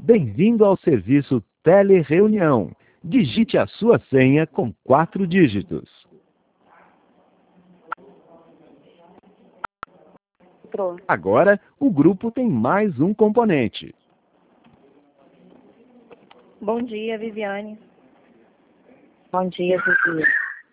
Bem-vindo ao serviço Telereunião. Digite a sua senha com 4 dígitos. Agora, o grupo tem mais um componente. Bom dia, Viviane. Bom dia, Vivi.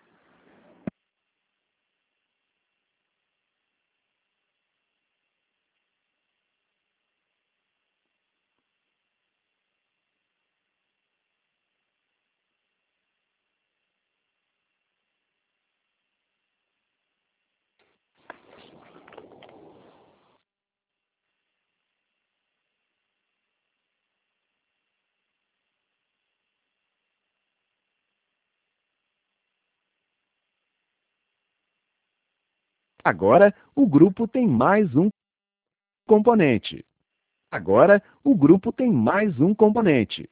Agora, o grupo tem mais um componente. Agora, o grupo tem mais um componente.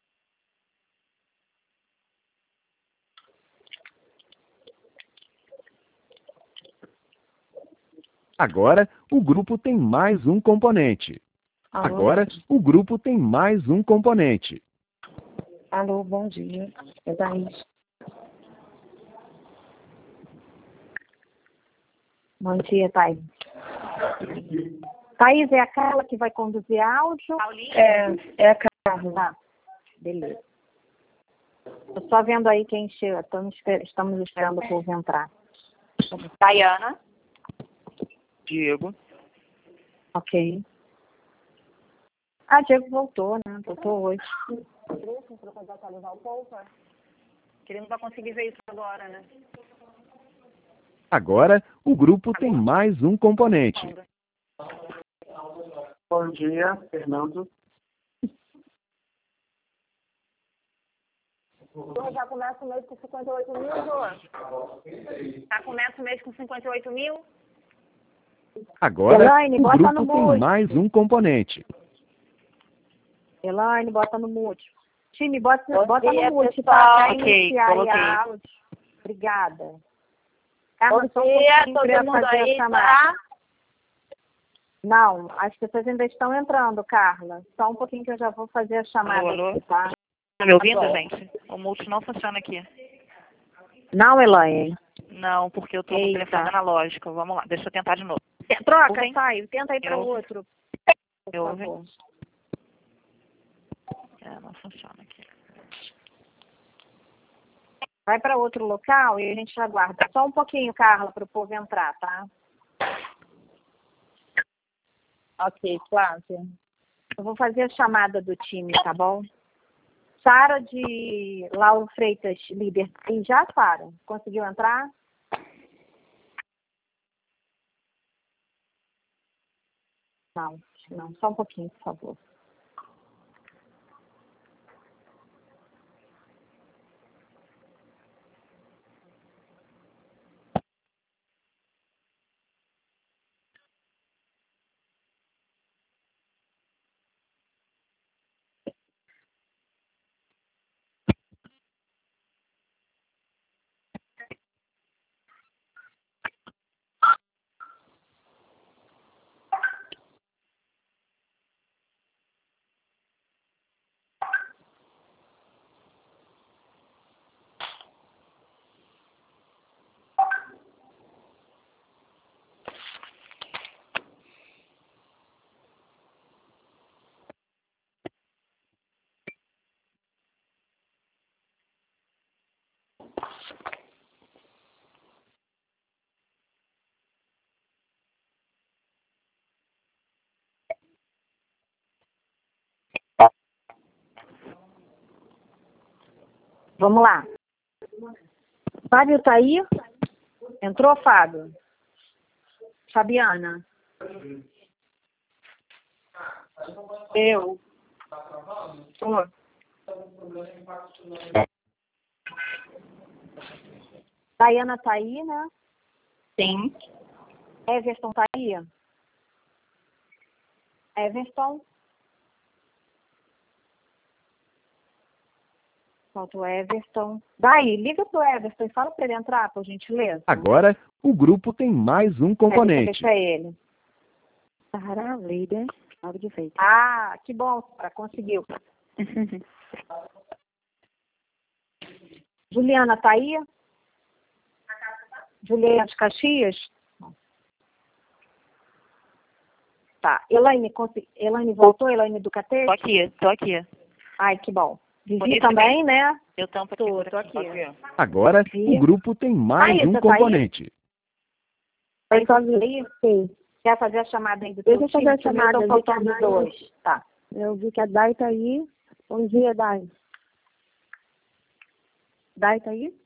Agora, o grupo tem mais um componente. Agora, o grupo tem mais um componente. Alô, bom dia. É Thaís. Bom dia, Thaís. Thaís, é a Carla que vai conduzir áudio? É a Carla. Tá, beleza. Tô só vendo aí quem chega. Estamos esperando o povo entrar. Dayana. Diego. Ok. Ah, Diego voltou, né? Voltou hoje. Que ele não vai conseguir ver isso agora, né? Agora, o grupo tem mais um componente. Bom dia, Fernando. Já começa o mês com 58 mil, João? Já começa o mês com 58 mil? Agora, Elaine, o bota grupo no tem mute. mais um componente. Elaine, bota no mute. Time, bota Bom no dia, mute, pessoal. tá? Pra Ok, iniciar aí coloquei. a áudio. Obrigada. Carla, Bom só um dia, pouquinho todo pra eu mundo fazer a aí, chamada. tá? Não, as pessoas ainda estão entrando, Carla. Só um pouquinho que eu já vou fazer a chamada Alô? aqui, tá? Tá me ouvindo, Tá bom. gente? O multi não funciona aqui. Não, Elaine. Não, porque eu tô no Eita. telefone analógico. Vamos lá, deixa eu tentar de novo. Troca, Ouvem? sai. Tenta ir para Eu- outro, por eu favor. Não funciona aqui. Vai para outro local e a gente aguarda. Só um pouquinho, Carla, para o povo entrar, tá? Ok, Flávia. Eu vou fazer a chamada do time, tá bom? Sara de Lauro Freitas, líder. E já, Sara? Conseguiu entrar? Não, não. Só um pouquinho, por favor. Vamos lá. Fábio tá aí? Entrou, Fábio? Fabiana? Eu. Tô. Dayana tá aí, né? Sim. Everton tá aí? Everton? Falta o Everton. Daí, liga pro Everton e fala para ele entrar, por gentileza. Agora, o grupo tem mais um componente. Deixa ele. Sara, líder. Lauro de Freitas. Ah, que bom, Sara, conseguiu. Juliana, tá aí? Juliana de Caxias? Tá. Elaine voltou? Elaine do Catete? Tô aqui. Ai, que bom. Vivi Bonito também, né? Eu tampo aqui. Tô aqui. Agora, o grupo tem mais Aí, um você tá aí? componente. Vai fazer aí? Sim. Quer fazer a chamada aí do teu time? Fazer a chamada. Estão faltando dois. Tá. Eu vi que a Dai tá aí. Bom dia, Dai. Dai tá aí?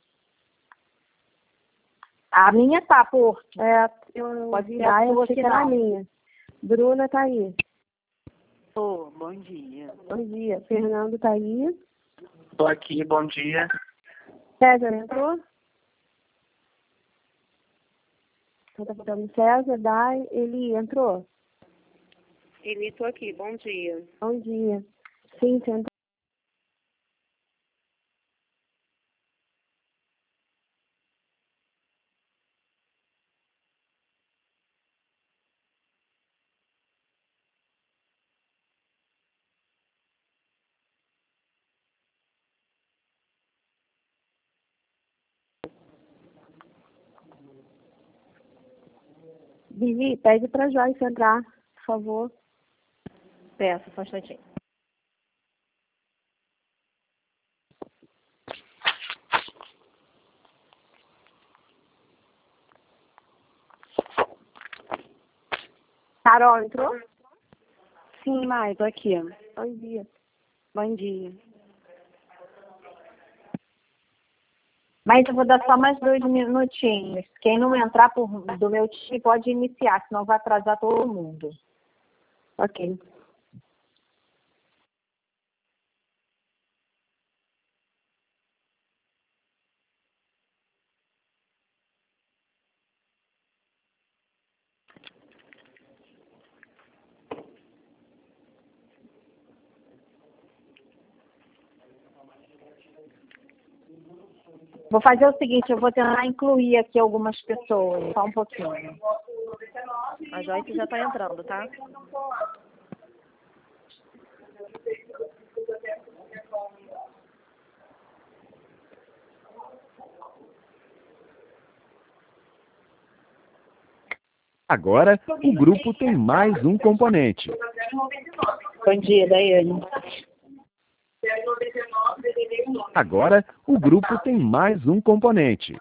A minha tá, Porto. Eu Pode vi ser a Dai, sua achei que que era a não. minha. Bruna tá aí. Bom dia. Bom dia. Fernando tá aí. Tô aqui, bom dia. César entrou? Então tá faltando César, Dai. Eli entrou? Eli, tô aqui. Bom dia. Bom dia. Cíntia entrou? Vivi, pede pra Joyce entrar, por favor. Peço, só um instantinho. Carol entrou? Sim, Mai, tô aqui. Bom dia. Bom dia. Mas eu vou dar só mais 2 minutinhos. Quem não entrar do meu time pode iniciar, senão vai atrasar todo mundo. Ok. Vou fazer o seguinte, eu vou tentar incluir aqui algumas pessoas, só um pouquinho. A Joyce já tá entrando, tá? Agora, o grupo tem mais um componente. Bom dia, Daiane. Agora, o grupo tem mais um componente.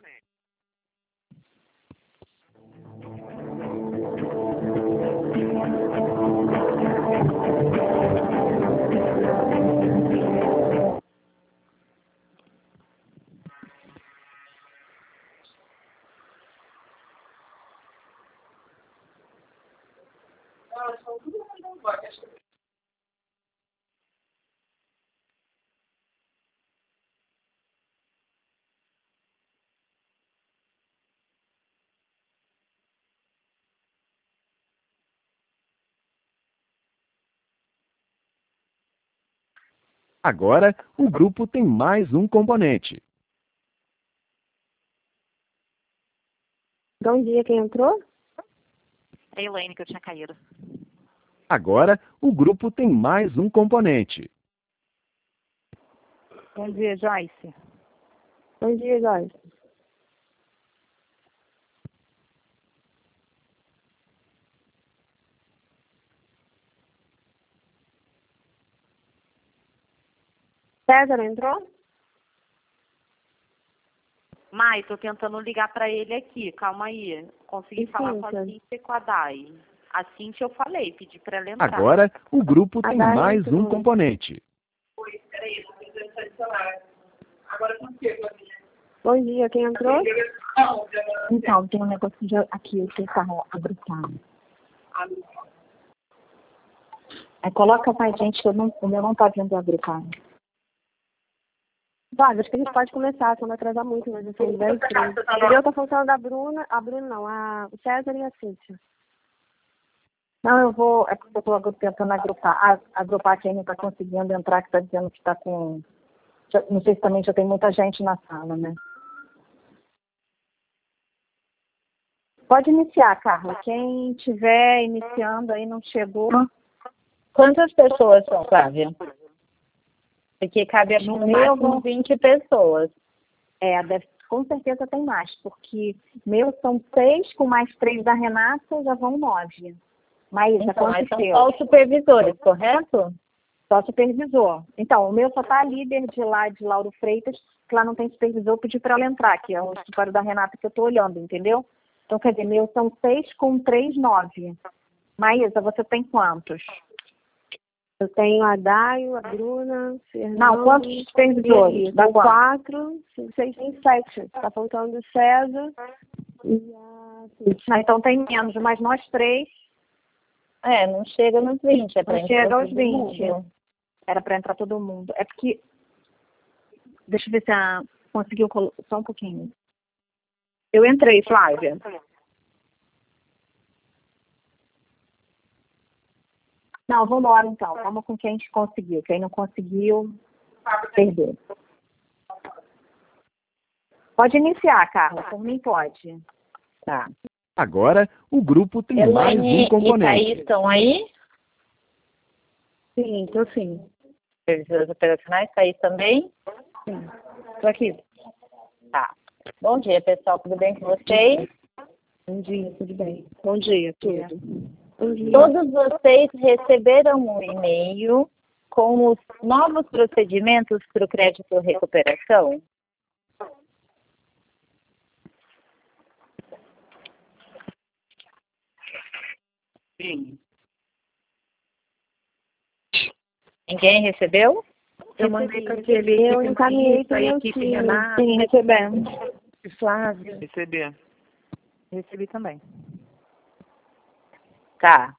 Agora, o grupo tem mais um componente. Bom dia, quem entrou? É a Elaine que eu tinha caído. Agora, o grupo tem mais um componente. Bom dia, Joyce. Bom dia, Joyce. César entrou? Mai, tô tentando ligar pra ele aqui. Calma aí. Consegui E falar com a Cíntia? Cíntia e com a Dai. A Cíntia eu falei, pedi pra ela entrar. Agora, o grupo A tem Dai mais entrou. um componente. Bom dia, quem entrou? Então, tem um negócio aqui, que tá agrupado. Aí coloca mais gente, que o meu não tá vindo agrupado. Olha, acho que a gente pode começar, senão vai atrasar muito, mas assim, 10, 13. Eu tô faltando a Bruna não, o César e a Cíntia. Não, é porque eu tô tentando agrupar quem não tá conseguindo entrar, que tá dizendo que tá com... Não sei se também já tem muita gente na sala, né? Pode iniciar, Carla. Quem estiver iniciando aí não chegou, Quantas pessoas são, Flávia? Porque cabe no máximo 20 pessoas. Com certeza tem mais, porque meus são 6, com mais 3 da Renata, já vão 9. Maísa, Então, quantos mas são seus? só os supervisores, correto? Só supervisor. Então, o meu só tá líder de lá, de Lauro Freitas, que lá não tem supervisor, eu pedi para ela entrar, que é o escritório da Renata que eu tô olhando, entendeu? Então, quer dizer, meus são 6, com 3, 9. Maísa, você tem quantos? Eu tenho a Daio, a Bruna, Fernando... Não, quantos supervisores? Dá 4, 6, 7. Tá faltando o César e a... Então tem menos, mas nós 3... Não chega nos 20, é para não entrar chega aos todo 20. mundo. Era para entrar todo mundo. É porque... Deixa eu ver se a... conseguiu... Só um pouquinho. Eu entrei, Flávia. Não, vamos embora então. Vamos com quem a gente conseguiu. Quem não conseguiu, perdeu. Pode iniciar, Carla. Por mim, pode. Tá. Agora, o grupo tem mais um Elaine e componente. Thaís estão aí? Sim, tô sim. Supervisores operacionais, Thaís também? Sim. Tô aqui. Tá. Bom dia, pessoal. Tudo bem com vocês? Bom dia, tudo bem? Bom dia, tudo. Bom dia. Todos vocês receberam um e-mail com os novos procedimentos para o crédito recuperação? Sim. Ninguém recebeu? Eu mandei para aquele... Eu encaminhei para o equipe time. Renata. Sim, recebemos. Flávia. Receber. Recebi também. Tá.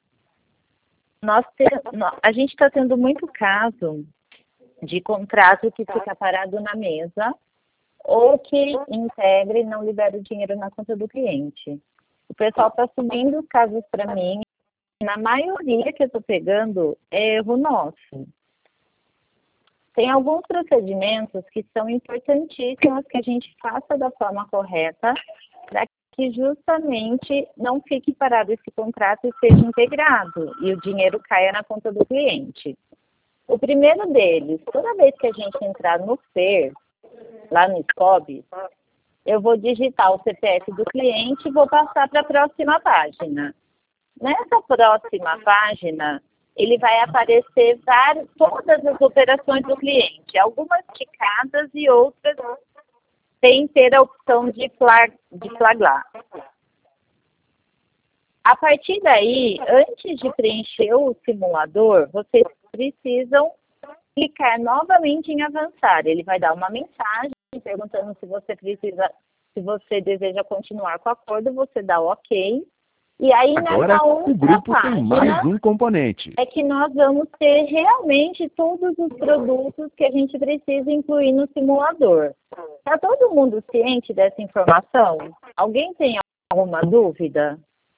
A gente está tendo muito caso de contrato que fica parado na mesa ou que integra e não libera o dinheiro na conta do cliente. O pessoal está assumindo os casos para mim. Na maioria que eu estou pegando é erro nosso. Tem alguns procedimentos que são importantíssimos que a gente faça da forma correta para que justamente não fique parado esse contrato e seja integrado e o dinheiro caia na conta do cliente. O primeiro deles, toda vez que a gente entrar no FER, lá no SCOB, eu vou digitar o CPF do cliente e vou passar para a próxima página. Nessa próxima página, ele vai aparecer todas as operações do cliente, algumas ticadas e outras sem ter a opção de flagrar. A partir daí, antes de preencher o simulador, vocês precisam clicar novamente em avançar. Ele vai dar uma mensagem perguntando se você deseja continuar com o acordo, você dá OK. E aí, Agora, nessa outra o grupo página, tem mais um componente. é que nós vamos ter realmente todos os produtos que a gente precisa incluir no simulador. Está todo mundo ciente dessa informação? Alguém tem alguma dúvida?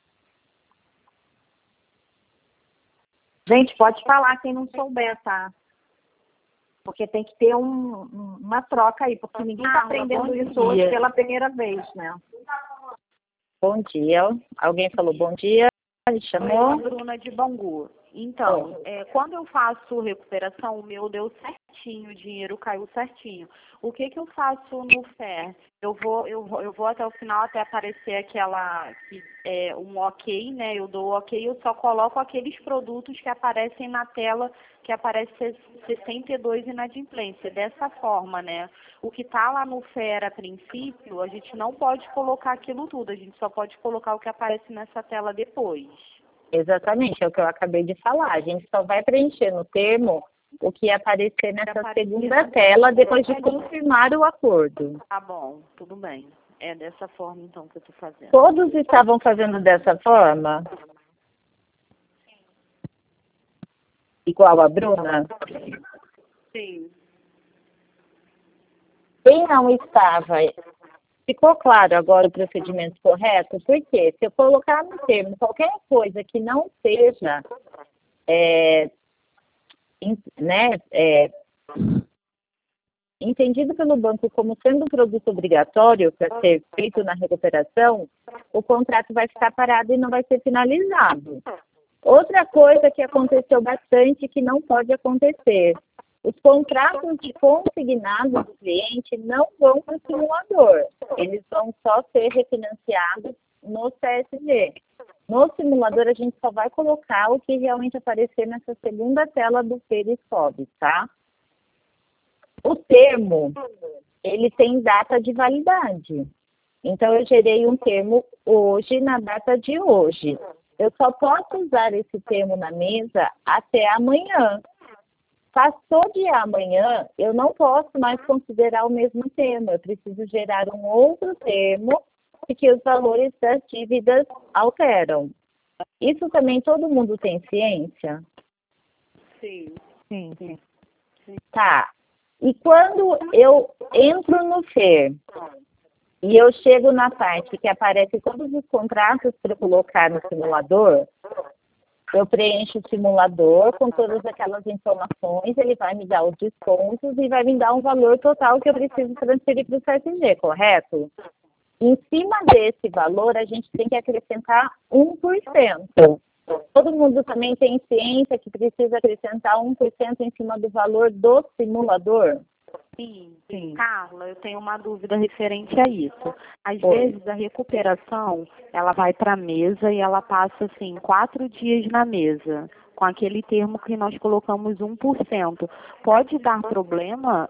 Gente, pode falar quem não souber, tá? Porque tem que ter uma troca aí, porque ninguém está aprendendo isso hoje pela primeira vez, né? Bom dia. Alguém falou bom dia? Me chamou? Bruna de Bangu. Então, quando eu faço recuperação, o meu deu certinho, o dinheiro caiu certinho. O que eu faço no FER? Eu vou até o final, até aparecer um OK, né? Eu dou OK, eu só coloco aqueles produtos que aparecem na tela, que aparece 62 inadimplência. Dessa forma, né? O que está lá no FER a princípio, a gente não pode colocar aquilo tudo, a gente só pode colocar o que aparece nessa tela depois. Exatamente, é o que eu acabei de falar. A gente só vai preencher no termo o que aparecer nessa segunda tela depois de confirmar o acordo. Tá bom, tudo bem. É dessa forma, então, que eu estou fazendo. Todos estavam fazendo dessa forma? Igual a Bruna? Sim. Quem não estava... Ficou claro agora o procedimento correto? Porque se eu colocar no termo qualquer coisa que não seja entendido pelo banco como sendo um produto obrigatório para ser feito na recuperação, o contrato vai ficar parado e não vai ser finalizado. Outra coisa que aconteceu bastante que não pode acontecer. Os contratos de consignados do cliente não vão para o simulador. Eles vão só ser refinanciados no CSG. No simulador, a gente só vai colocar o que realmente aparecer nessa segunda tela do Periscope, tá? O termo, ele tem data de validade. Então, eu gerei um termo hoje, na data de hoje. Eu só posso usar esse termo na mesa até amanhã. Passou de amanhã, eu não posso mais considerar o mesmo termo. Eu preciso gerar um outro termo, porque os valores das dívidas alteram. Isso também todo mundo tem ciência? Sim. Sim. Tá. E quando eu entro no FER e eu chego na parte que aparece todos os contratos para eu colocar no simulador, eu preencho o simulador com todas aquelas informações, ele vai me dar os descontos e vai me dar um valor total que eu preciso transferir para o CSG, correto? Em cima desse valor, a gente tem que acrescentar 1%. Todo mundo também tem ciência que precisa acrescentar 1% em cima do valor do simulador? Sim. Carla, eu tenho uma dúvida referente a isso. Às vezes a recuperação, ela vai para a mesa e ela passa, assim, 4 dias na mesa, com aquele termo que nós colocamos 1%. Pode dar problema,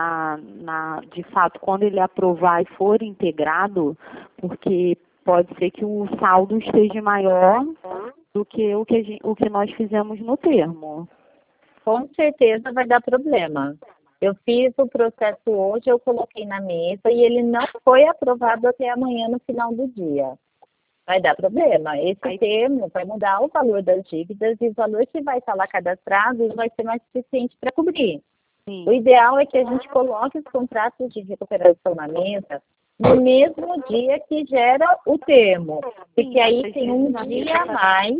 de fato, quando ele aprovar e for integrado, porque pode ser que o saldo esteja maior do que o que nós fizemos no termo. Com certeza vai dar problema. Eu fiz o processo hoje, eu coloquei na mesa e ele não foi aprovado até amanhã no final do dia. Vai dar problema. Esse termo vai mudar o valor das dívidas e o valor que vai estar lá cadastrado vai ser mais suficiente para cobrir. Sim. O ideal é que a gente coloque os contratos de recuperação na mesa no mesmo dia que gera o termo. Porque aí tem um dia a mais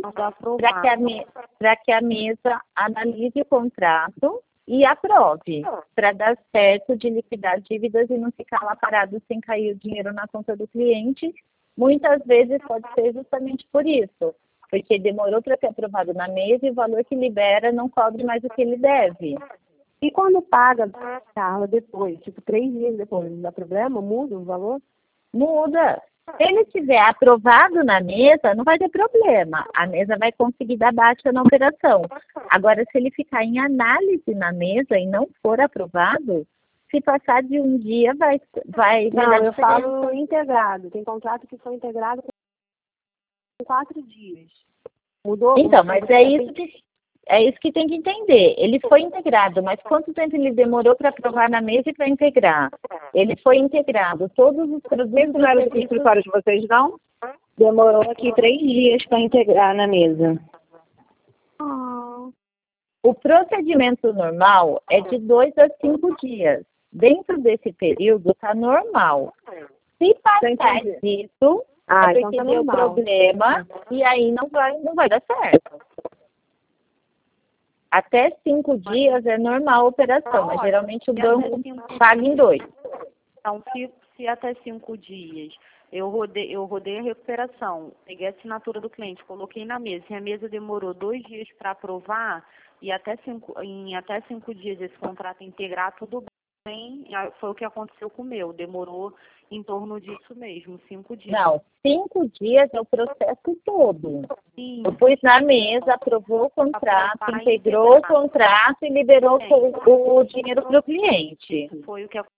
para que a mesa analise o contrato e aprove, para dar certo de liquidar dívidas e não ficar lá parado sem cair o dinheiro na conta do cliente. Muitas vezes pode ser justamente por isso, porque demorou para ser aprovado na mesa e o valor que libera não cobre mais o que ele deve. E quando paga, Carla, depois, tipo 3 dias depois, não dá problema? Muda o valor? Muda. Se ele estiver aprovado na mesa, não vai ter problema. A mesa vai conseguir dar baixa na operação. Agora, se ele ficar em análise na mesa e não for aprovado, se passar de um dia, vai não, dar eu diferença. falo integrado. Tem contrato que são integrados com 4 dias. Mudou? Então, mas é isso que tem que entender. Ele foi integrado, mas quanto tempo ele demorou para aprovar na mesa e para integrar? Ele foi integrado. Todos os produtos... Não era do escritório de vocês, não? Demorou aqui 3 dias para integrar na mesa. O procedimento normal é de 2 a 5 dias. Dentro desse período está normal. Se passar disso, é porque então tá deu normal. problema e aí não vai dar certo. Até 5 dias é normal a operação, mas geralmente o banco paga em 2. Então, se até 5 dias eu rodei a recuperação, peguei a assinatura do cliente, coloquei na mesa, e a mesa demorou 2 dias para aprovar, e em até 5 dias esse contrato integrar, tudo bem, foi o que aconteceu com o meu, demorou em torno disso mesmo, 5 dias. Não, 5 dias é o processo todo. Sim. Eu pus na mesa, aprovou o contrato, integrou o contrato e liberou o dinheiro para o cliente. Foi o que aconteceu.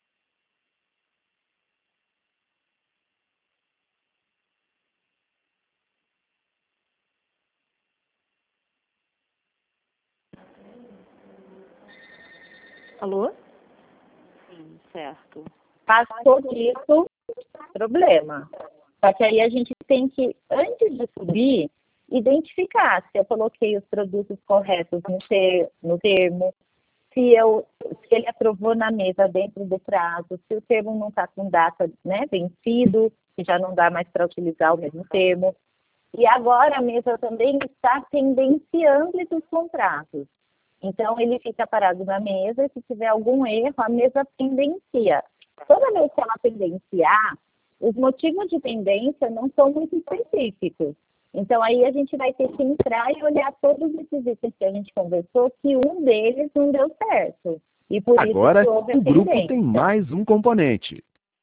Alô? Sim, certo. Passou disso, problema. Só que aí a gente tem que, antes de subir, identificar se eu coloquei os produtos corretos no termo, se ele aprovou na mesa dentro do prazo, se o termo não está com data, né, vencido, que já não dá mais para utilizar o mesmo termo. E agora a mesa também está tendenciando esses contratos. Então, ele fica parado na mesa e se tiver algum erro, a mesa pendencia. Toda vez que ela pendenciar, os motivos de pendência não são muito específicos. Então, aí a gente vai ter que entrar e olhar todos esses itens que a gente conversou, que um deles não deu certo. E por Agora, isso que houve a o grupo pendência. tem mais um componente.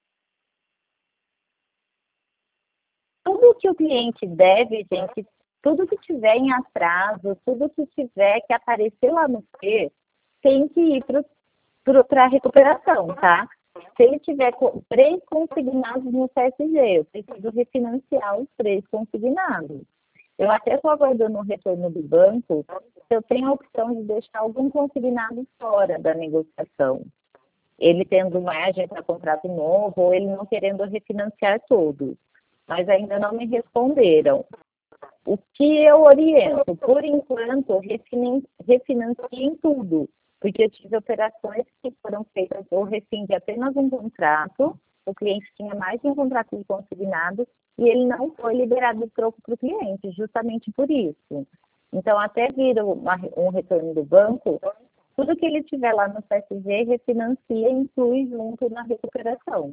Tudo que o cliente deve, gente, tudo que tiver em atraso, tudo que tiver que aparecer lá no P, tem que ir para a recuperação, tá? Se ele tiver 3 consignados no CSG, eu preciso refinanciar os 3 consignados. Eu até estou aguardando o retorno do banco, se eu tenho a opção de deixar algum consignado fora da negociação. Ele tendo margem para contrato novo, ou ele não querendo refinanciar todos. Mas ainda não me responderam. O que eu oriento, por enquanto, refinanciem tudo, porque eu tive operações que foram feitas ou refim de apenas um contrato, o cliente tinha mais de um contrato de consignado e ele não foi liberado de troco para o cliente, justamente por isso. Então, até vir um retorno do banco, tudo que ele tiver lá no CSG, refinancia e inclui junto na recuperação.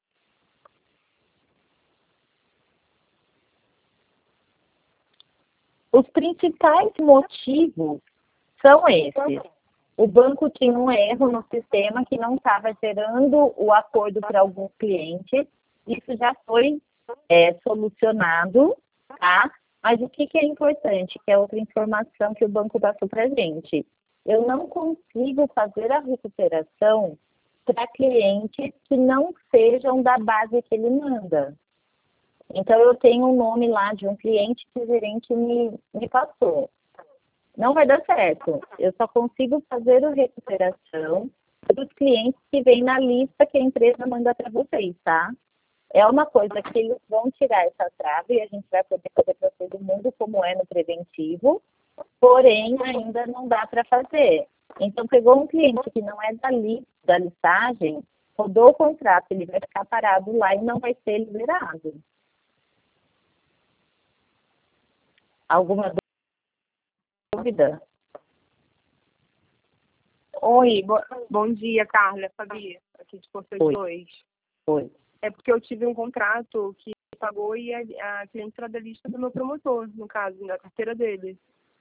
Os principais motivos são esses. O banco tinha um erro no sistema que não estava gerando o acordo para alguns clientes. Isso já foi solucionado, tá? Mas o que é importante, que é outra informação que o banco passou para a gente. Eu não consigo fazer a recuperação para clientes que não sejam da base que ele manda. Então, eu tenho um nome lá de um cliente que o gerente me passou. Não vai dar certo. Eu só consigo fazer a recuperação dos clientes que vêm na lista que a empresa manda para vocês, tá? É uma coisa que eles vão tirar essa trava e a gente vai poder fazer para todo mundo como é no preventivo, porém, ainda não dá para fazer. Então, pegou um cliente que não é da listagem, rodou o contrato, ele vai ficar parado lá e não vai ser liberado. Alguma dúvida? Oi, bom dia, Carla, Fabi, aqui de Porto 2. Oi. É porque eu tive um contrato que pagou e a cliente era da lista do meu promotor, no caso, da carteira dele.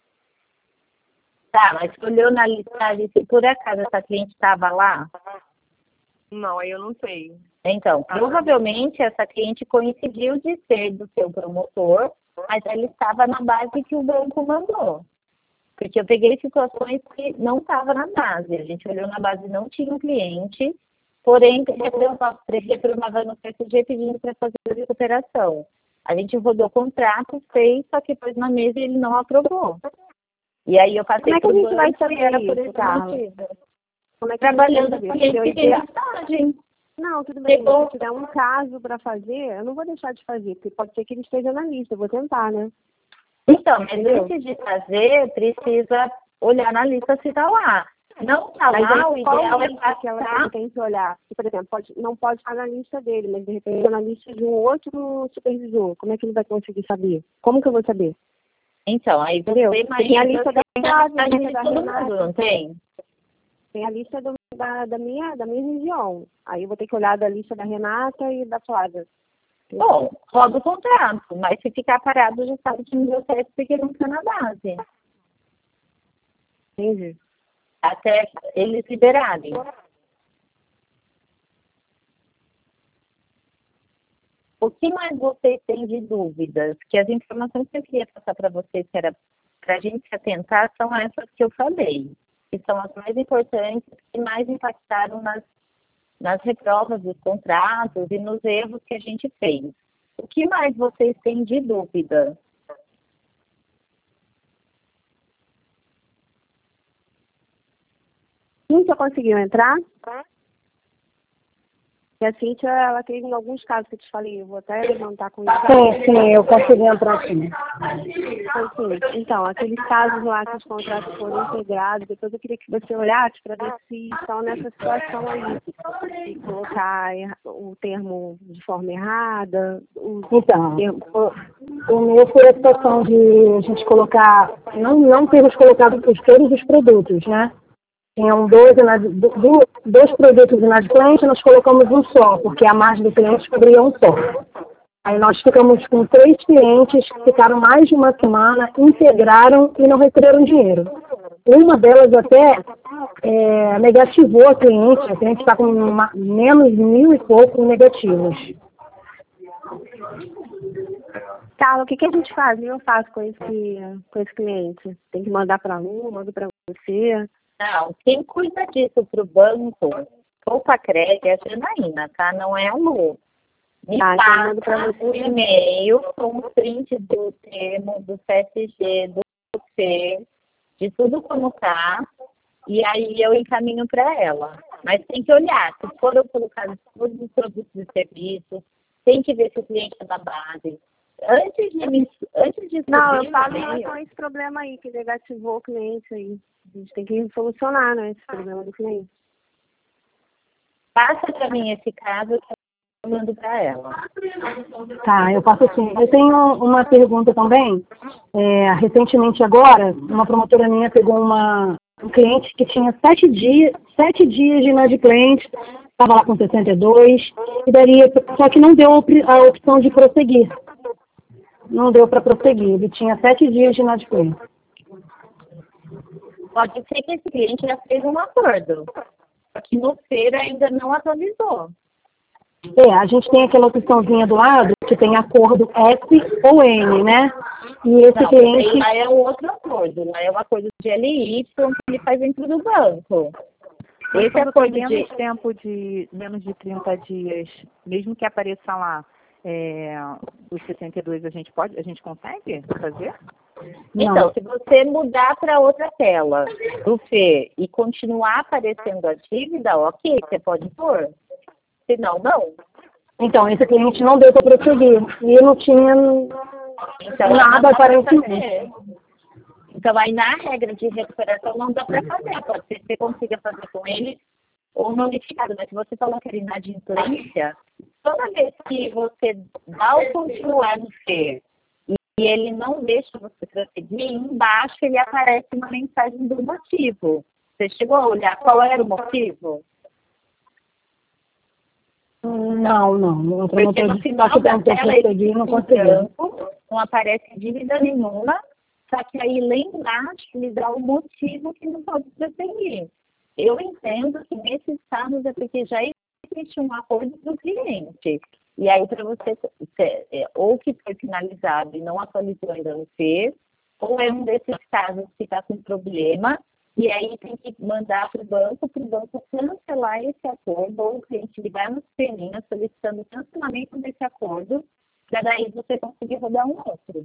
Tá, mas você olhou na listagem, se por acaso essa cliente estava lá? Não, aí eu não sei. Então, provavelmente essa cliente coincidiu de ser do seu promotor, mas ela estava na base que o banco mandou. Porque eu peguei situações que não estava na base. A gente olhou na base, não tinha um cliente, porém reprovava no CSG pedindo para fazer a recuperação. A gente rodou o contrato, fez, só que depois na mesa ele não aprovou. E aí eu passei por banco vai saber era por esse motivo. Como é que trabalhando com cliente de listagem. Não, tudo bem. Se eu tiver um caso para fazer, eu não vou deixar de fazer, porque pode ser que ele esteja na lista, eu vou tentar, né? Então, mas antes de fazer, precisa olhar na lista se está lá. Não está lá, o ideal é passar... que ela tem que olhar. Por exemplo, não pode estar na lista dele, mas de repente está na lista de um outro supervisor. Como é que ele vai conseguir saber? Como que eu vou saber? Então, aí você tem a lista da Renata, não tem? Tem a lista da minha região. Aí eu vou ter que olhar da lista da Renata e da Flávia. Bom, roda o contrato, mas se ficar parado, já sabe que não deu certo porque não está na base. Entendi. Até eles liberarem. O que mais vocês têm de dúvidas? Que as informações que eu queria passar para vocês, que era para a gente se atentar, são essas que eu falei, que são as mais importantes e mais impactaram nas reprovas dos contratos e nos erros que a gente fez. O que mais vocês têm de dúvida? Cíntia conseguiu entrar? E a Cíntia, ela teve em alguns casos que eu te falei, eu vou até levantar com isso. Sim, eu consegui entrar aqui. Então, aqueles casos lá que os contratos foram integrados, depois eu queria que você olhasse para ver se estão nessa situação aí. De colocar o termo de forma errada. Então, o meu foi a situação de a gente colocar, não termos colocado todos os produtos, né? Tinham dois produtos inadimplentes, nós colocamos um só, porque a margem do cliente cobria um só. Aí nós ficamos com 3 clientes que ficaram mais de uma semana, integraram e não receberam dinheiro. Uma delas até negativou a cliente está com menos 1.000 e pouco negativos. Carla, o que a gente faz? Eu faço com esse cliente? Tem que mandar para mando para você? Não, quem cuida disso para o banco ou para a Cred é a Janaína, tá? Não é o Lu. Me passa o e-mail com o print do termo, do CSG, do C, de tudo como tá, e aí eu encaminho para ela. Mas tem que olhar, se for eu colocar todos os produtos e serviços, tem que ver se o cliente é da base. Antes de Não, eu falo em relação a esse problema aí, que negativou o cliente aí. A gente tem que solucionar, né, esse problema do cliente. Passa para mim esse caso que eu mando para ela. Tá, eu passo assim. Eu tenho uma pergunta também. Recentemente agora, uma promotora minha pegou um cliente que tinha 7 dias de inadimplente, estava lá com 62, e daria, só que não deu a opção de prosseguir. Não deu para prosseguir, ele tinha 7 dias de inadimplência. Pode ser que esse cliente já fez um acordo, só que no feira ainda não atualizou. A gente tem aquela opçãozinha do lado que tem acordo S ou N, né? E esse cliente... Lá é um outro acordo, lá é um acordo de LY que ele faz dentro do banco. Esse acordo de tempo de menos de 30 dias, mesmo que apareça lá os 72, a gente consegue fazer? Então, não. Se você mudar para outra tela do Fê e continuar aparecendo a dívida, ok, você pode pôr. Se não, não. Então, esse cliente não deu para prosseguir. E não tinha nada aparentemente. Então, aí na regra de recuperação não dá para fazer. Pode ser que você consiga fazer com ele ou notificado. Mas se você falou que era inadimplência, toda vez que você dá o continuar no Fê e ele não deixa você prosseguir, embaixo ele aparece uma mensagem do motivo. Você chegou a olhar qual era o motivo? Não. Porque no final da tela não aparece dívida nenhuma, só que aí lá embaixo ele dá o motivo que não pode prosseguir. Eu entendo que nesses casos é porque já existe um acordo do cliente. E aí para você, ou que foi finalizado e não atualizou ainda no FE, ou é um desses casos que está com problema, e aí tem que mandar para o banco cancelar esse acordo, ou o cliente ligar no Peninha solicitando cancelamento desse acordo, para daí você conseguir rodar um outro.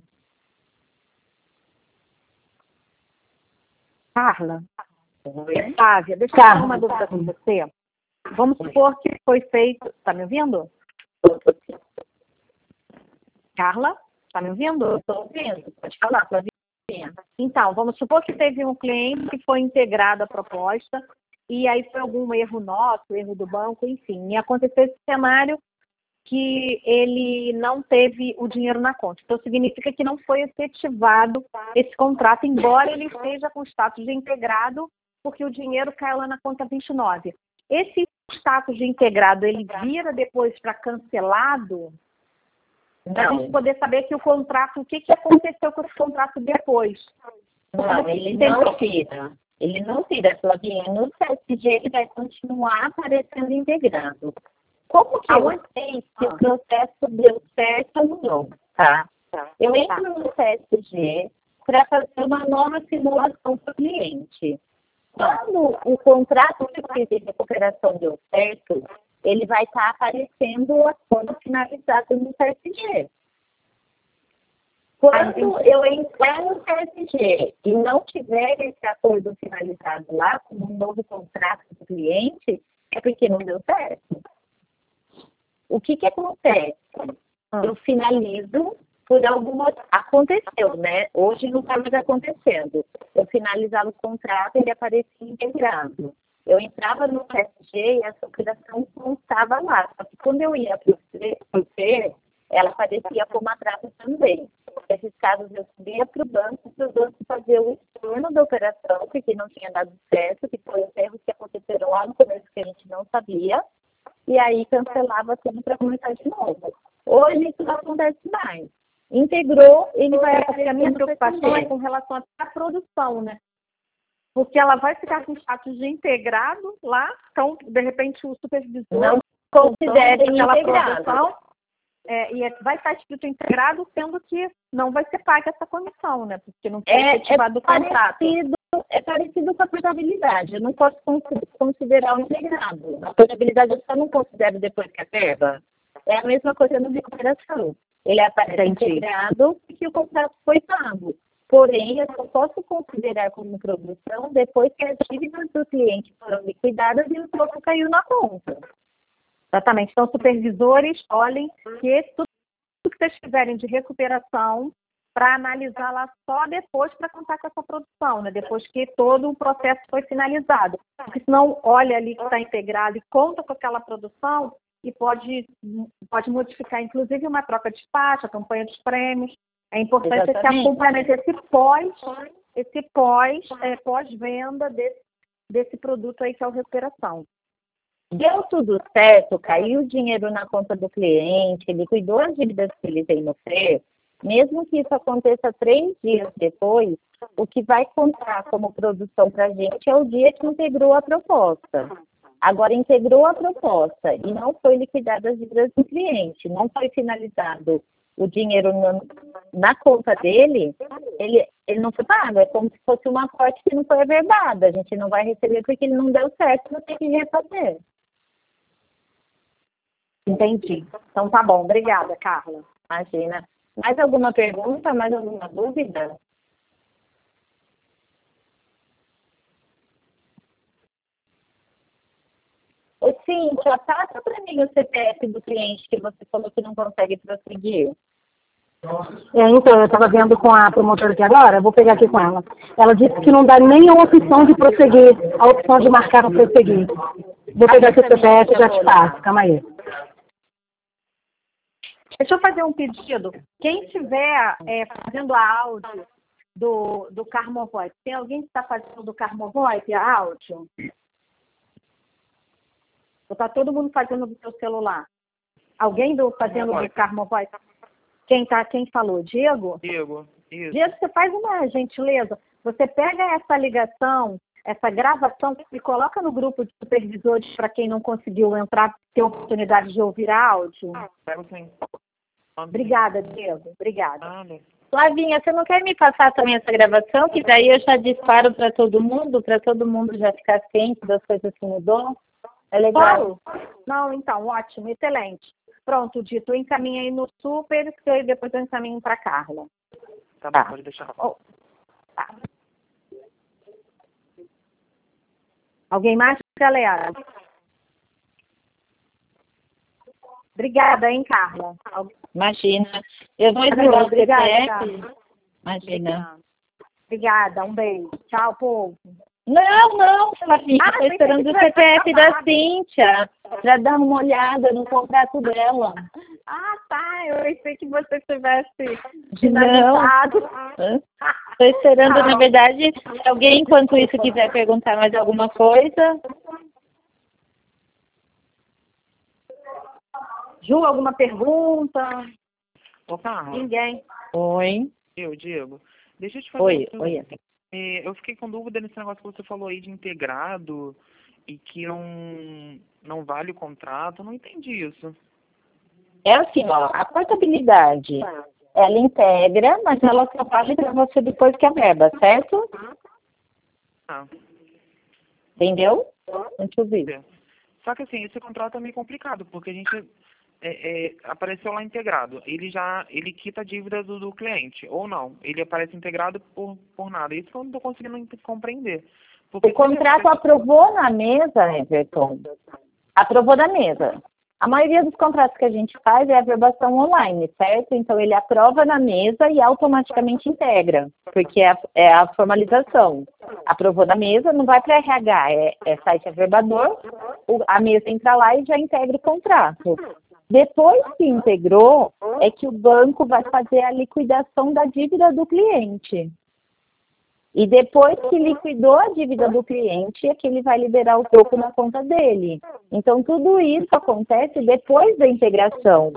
Carla, Flávia, deixa eu fazer uma dúvida com você. Vamos supor que foi feito... Está me ouvindo? Carla, está me ouvindo? Estou ouvindo, pode falar, Flavinha. Então, vamos supor que teve um cliente que foi integrado à proposta e aí foi algum erro nosso, erro do banco, enfim. E aconteceu esse cenário que ele não teve o dinheiro na conta. Então, significa que não foi efetivado esse contrato, embora ele esteja com status de integrado, porque o dinheiro caiu lá na conta 29. Esse status de integrado, ele vira depois para cancelado? Para a gente poder saber que o contrato, o que aconteceu com esse contrato depois. Não, ele não vira. Ele não vira, Flavinha. No CSG ele vai continuar aparecendo integrado. Como que eu sei se o processo deu certo ou não? Tá? Eu entro no CSG para fazer uma nova simulação para o cliente. Quando o contrato que eu fiz de recuperação deu certo, ele vai estar aparecendo o acordo finalizado no CSG. Quando eu entrar no CSG e não tiver esse acordo finalizado lá, com um novo contrato do cliente, é porque não deu certo. O que acontece? Eu finalizo por alguma... Aconteceu, né? Hoje não está mais acontecendo. Eu finalizava o contrato e ele aparecia integrado. Eu entrava no CSG e essa operação não estava lá. Só que quando eu ia para o C, ela aparecia como atraso também. Nesses casos eu subia para o banco fazer o estorno da operação, porque não tinha dado certo, que foi os erros que aconteceram lá no começo que a gente não sabia. E aí cancelava tudo para começar de novo. Hoje isso não acontece mais. Integrou, ele vai A minha preocupação é com relação à produção, né? Porque ela vai ficar com status de integrado lá, então, de repente, o supervisor não considera aquela integrado. produção, vai estar escrito integrado, sendo que não vai ser paga essa comissão, né? Porque não foi efetivado o contrato. É parecido com a portabilidade. Eu não posso considerar o integrado. A portabilidade eu só não considero depois que a verba. É a mesma coisa no recuperação. Ele aparece integrado porque o contrato foi pago. Porém, eu só posso considerar como produção depois que as dívidas do cliente foram liquidadas e o troco caiu na conta. Exatamente. Então, supervisores, olhem que tudo que vocês tiverem de recuperação para analisar lá só depois para contar com essa produção, né? Depois que todo o processo foi finalizado. Porque senão olha ali que está integrado e conta com aquela produção e pode modificar, inclusive, uma troca de despacho, a campanha dos prêmios. É importante esse acompanhamento, esse pós-venda desse produto aí que é o recuperação. Deu tudo certo, caiu o dinheiro na conta do cliente, ele cuidou as dívidas que ele tem no FRE, mesmo que isso aconteça 3 dias depois, o que vai contar como produção para a gente é o dia que integrou a proposta. Agora, integrou a proposta e não foi liquidada as dívidas do cliente, não foi finalizado o dinheiro na conta dele, ele não foi pago. É como se fosse uma aporte que não foi averbada. A gente não vai receber porque ele não deu certo, vai ter que refazer. Entendi. Então tá bom. Obrigada, Carla. Imagina. Mais alguma pergunta? Mais alguma dúvida? Ô, Cíntia, passa para mim o CPF do cliente que você falou que não consegue prosseguir. Então, eu estava vendo com a promotora aqui agora, vou pegar aqui com ela. Ela disse que não dá nem a opção de prosseguir, a opção de marcar para prosseguir. Vou pegar seu CPF e já te passo, calma aí. Deixa eu fazer um pedido. Quem estiver fazendo a áudio do Carmovoip, tem alguém que está fazendo do Carmovoip a áudio? Ou está todo mundo fazendo do seu celular? Alguém fazendo do Carmovoip? Quem falou? Diego? Diego, isso. Diego, você faz uma gentileza. Você pega essa ligação, essa gravação e coloca no grupo de supervisores para quem não conseguiu entrar, ter oportunidade de ouvir áudio. Pego sim. Obrigada, Diego. Obrigada. Flavinha, você não quer me passar também essa gravação? Que daí eu já disparo para todo mundo já ficar ciente das coisas que mudou? É legal. Claro. Não, então, ótimo, excelente. Pronto, Dito, encaminha aí no super e depois eu encaminho para Carla. Tá bom, pode deixar. Tá. Alguém mais, galera? Obrigada, hein, Carla? Imagina. Eu vou desligar o CPF. Carla. Imagina. Obrigada, um beijo. Tchau, povo. Não, Flavinha, estou esperando o CPF da Cíntia para dar uma olhada no contrato dela. Ah, tá. Eu pensei que você tivesse Não. finalizado. Estou esperando, na verdade, se alguém, enquanto isso, quiser perguntar mais alguma coisa. Ju, alguma pergunta? Ô, Carla. Ninguém. Oi. Diego. Deixa eu te fazer Oi. Eu fiquei com dúvida nesse negócio que você falou aí de integrado e que não vale o contrato. Não entendi isso. É assim, ó, a portabilidade, ela integra, mas ela só vale para você depois que a verba, certo? Ah. Entendeu? Muito bem. Só que assim, esse contrato é meio complicado, porque a gente apareceu lá integrado. Ele quita a dívida do cliente, ou não. Ele aparece integrado por nada. Isso que eu não estou conseguindo compreender. Porque o contrato aprovou na mesa, Everton. Aprovou na mesa. A maioria dos contratos que a gente faz é a verbação online, certo? Então, ele aprova na mesa e automaticamente integra, porque é a formalização. Aprovou na mesa, não vai para RH, é site averbador, a mesa entra lá e já integra o contrato. Depois que integrou, é que o banco vai fazer a liquidação da dívida do cliente. E depois que liquidou a dívida do cliente, é que ele vai liberar o troco na conta dele. Então, tudo isso acontece depois da integração.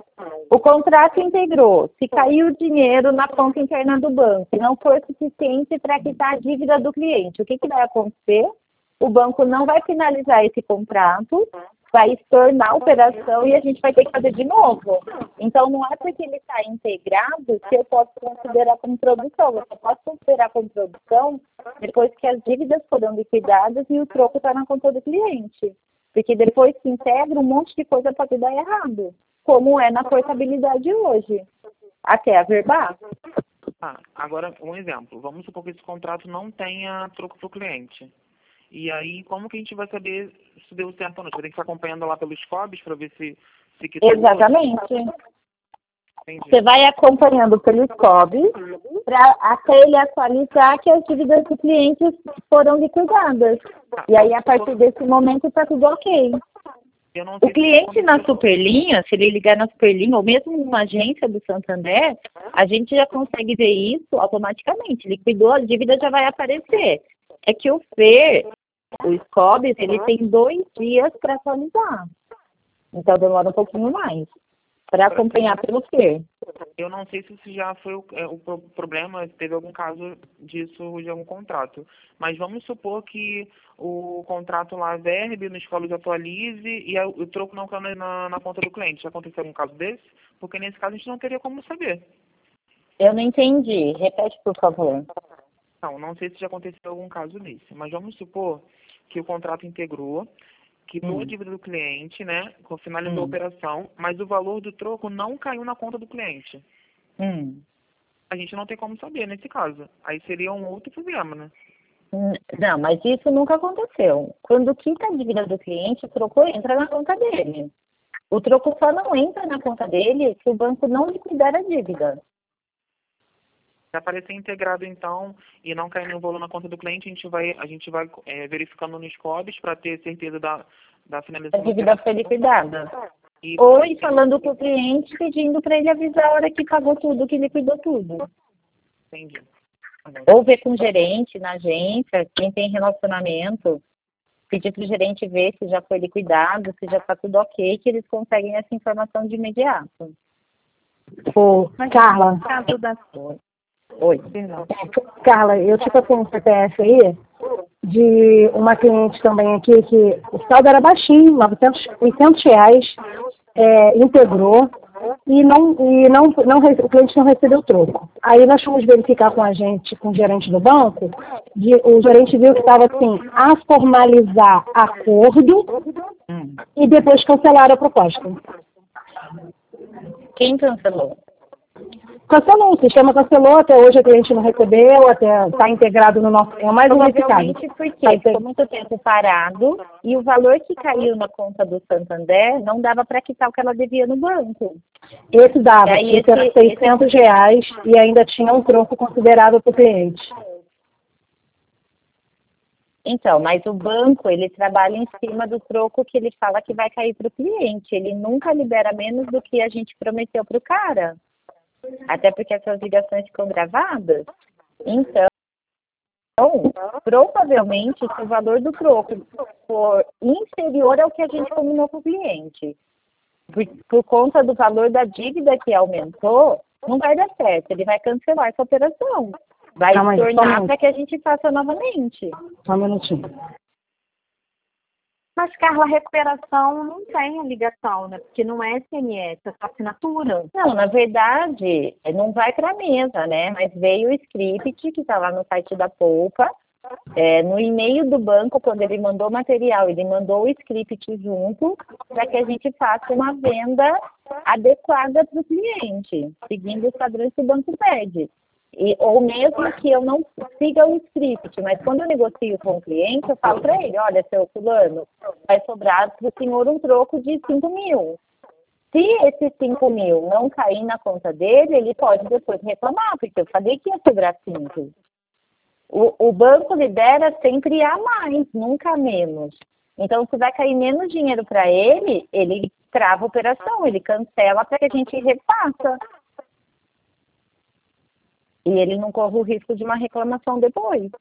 O contrato integrou. Se caiu o dinheiro na conta interna do banco e não for suficiente para quitar a dívida do cliente, o que vai acontecer? O banco não vai finalizar esse contrato, vai estornar a operação e a gente vai ter que fazer de novo. Então, não é porque ele está integrado que eu posso considerar como produção. Eu só posso considerar como produção depois que as dívidas foram liquidadas e o troco está na conta do cliente. Porque depois que integra, um monte de coisa pode dar errado, como é na portabilidade hoje, até averbar. Agora, um exemplo. Vamos supor que esse contrato não tenha troco para o cliente. E aí, como que a gente vai saber se deu certo ou não? Você tem que ficar acompanhando lá pelos FOBs para ver se quitou. Exatamente. Entendi. Você vai acompanhando pelo SCOB até ele atualizar que as dívidas do cliente foram liquidadas. E aí, a partir desse momento, está tudo ok. O cliente na Superlinha, se ele ligar na Superlinha, ou mesmo numa agência do Santander, a gente já consegue ver isso automaticamente. Liquidou, a dívida já vai aparecer. É que o FER, o SCOBs, ele tem 2 dias para atualizar. Então, demora um pouquinho mais para acompanhar pelo FER. Eu não sei se isso já foi o problema, se teve algum caso disso de algum contrato. Mas vamos supor que o contrato lá verbe, no Escola atualize e o troco não cai na conta do cliente. Já aconteceu algum caso desse? Porque nesse caso a gente não teria como saber. Eu não entendi. Repete, por favor. Não sei se já aconteceu algum caso desse. Mas vamos supor que o contrato integrou, quitou a dívida do cliente, né? Finalizou a operação, mas o valor do troco não caiu na conta do cliente. A gente não tem como saber nesse caso. Aí seria um outro problema, né? Não, mas isso nunca aconteceu. Quando quita a dívida do cliente, o troco entra na conta dele. O troco só não entra na conta dele se o banco não liquidar a dívida. Se aparecer integrado, então, e não cair nenhum valor na conta do cliente, a gente vai verificando nos COBs para ter certeza da finalização. A dívida foi liquidada. Ou ir falando com o cliente, pedindo para ele avisar a hora que pagou tudo, que liquidou tudo. Entendi. Ou ver com o gerente na agência, quem tem relacionamento, pedir para o gerente ver se já foi liquidado, se já está tudo ok, que eles conseguem essa informação de imediato. Carla. Oi. Carla, eu te passei um CPF aí de uma cliente também aqui que o saldo era baixinho, 800 reais, integrou e o cliente não recebeu troco. Aí nós fomos verificar com o gerente do banco, o gerente viu que estava assim, a formalizar acordo e depois cancelaram a proposta. Quem cancelou? Cancelou, o sistema cancelou, até hoje a cliente não recebeu, até está integrado no nosso... É mais um recado. Porque ficou muito tempo parado e o valor que caiu na conta do Santander não dava para quitar o que ela devia no banco. Esse dava, esse era 600 reais e ainda tinha um troco considerável para o cliente. Então, mas o banco, ele trabalha em cima do troco que ele fala que vai cair para o cliente. Ele nunca libera menos do que a gente prometeu para o cara. Até porque essas ligações ficam gravadas. Então, provavelmente, se o valor do troco for inferior ao que a gente combinou com o cliente, por conta do valor da dívida que aumentou, não vai dar certo. Ele vai cancelar essa operação. Vai tornar para que a gente faça novamente. Só um minutinho. Mas, Carla, a recuperação não tem a ligação, né? Porque não é SMS, é só assinatura. Não, na verdade, não vai para a mesa, né? Mas veio o script que está lá no site da Poupa. No e-mail do banco, quando ele mandou o material, ele mandou o script junto para que a gente faça uma venda adequada para o cliente, seguindo os padrões que o banco pede. Ou mesmo que eu não siga o script, mas quando eu negocio com o cliente, eu falo para ele, olha, seu fulano, vai sobrar para o senhor um troco de 5.000. Se esses 5.000 não cair na conta dele, ele pode depois reclamar, porque eu falei que ia sobrar 5. O banco libera sempre a mais, nunca a menos. Então, se vai cair menos dinheiro para ele, ele trava a operação, ele cancela para que a gente refaça. E ele não corre o risco de uma reclamação depois.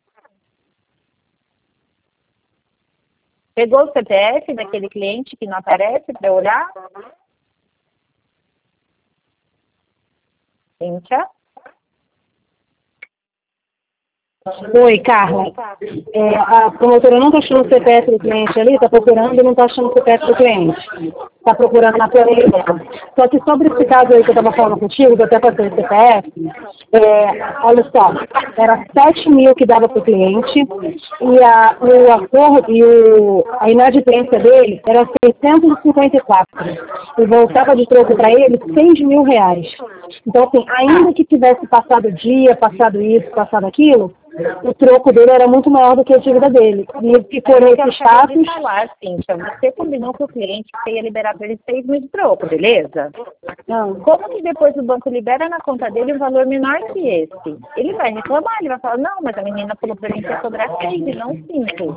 Pegou o CPF daquele cliente que não aparece para olhar? Cíntia? Oi, Carla. A promotora não está achando o CPF do cliente ali, está procurando e não está achando o CPF do cliente. Está procurando na planilha dela. Só que sobre esse caso aí que eu estava falando contigo, que eu até passei o CPF, olha só, era 7 mil que dava para o cliente e o acordo a inadimplência dele era 654. E voltava de troco para ele 6 mil reais. Então, assim, ainda que tivesse passado o dia, passado isso, passado aquilo, o troco dele era muito maior do que a dívida dele. E ficou nesse status. Falar, Cíntia, você combinou com o cliente que você ia liberar para ele 6 mil de troco, beleza? Não. Como que depois o banco libera na conta dele um valor menor que esse? Ele vai reclamar, ele vai falar, não, mas a menina falou para mim que ia cobrar 6 e não 5.